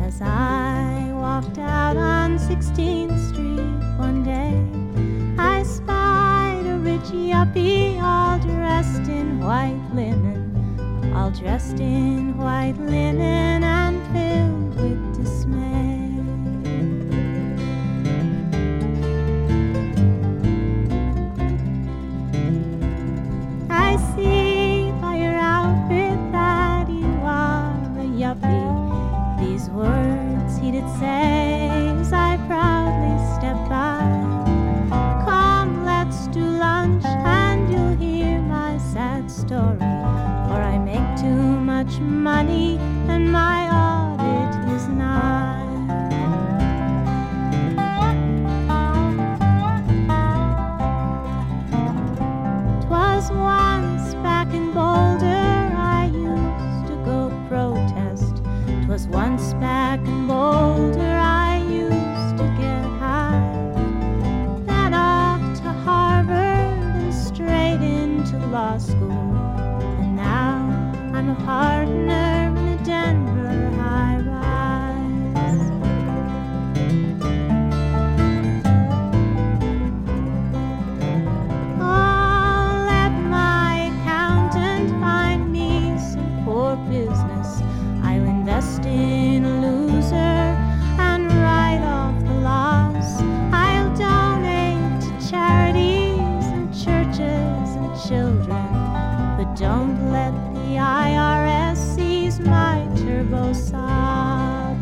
As I walked out on 16th Street one day, I spied a rich yuppie all dressed in white linen, all dressed in white linen and filled with dismay. I see by your outfit that you are a yuppie. These words he did say as I proudly stepped by. Come, let's do lunch and you'll hear my sad story, for I make too much money and my audit is nigh. 'Twas once back in Boulder I used to go protest. 'Twas once back in Boulder I used to get high. Then off to Harvard and straight into law school. And now I'm a partner in a Denver high-rise. Oh, let my accountant find me some poor business. I'll invest in a loser and write off the loss. I'll donate to charities and churches and children, but don't let the IRS seize my turbo sob.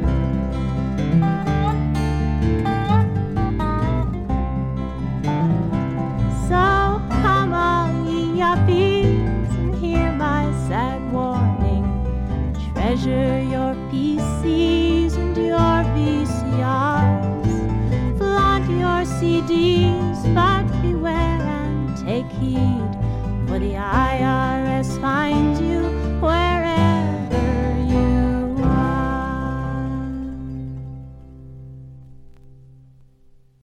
So come all ye yuppies and hear my sad warning. Treasure your PCs and your VCRs. Flaunt your CDs, but beware and take heed, for the IRS finds